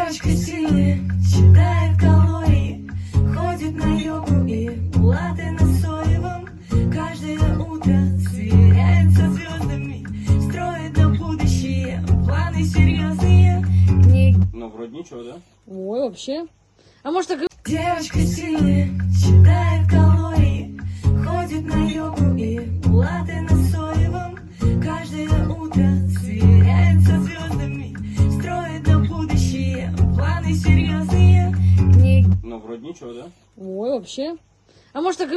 Девочка сильная, считает калории, ходит на йогу и латте на соевом. Каждое утро сверяется со звездами, строит на будущее планы серьезные. Ну, вроде ничего, да? Ой, вообще. А может так и... Девочка сильная, считает калории, ходит на йогу и латте на соевом. Каждое утро сверяется со звездами, строит на будущее планы серьезные. Ну, вроде ничего, да? Ой, вообще. А может так и...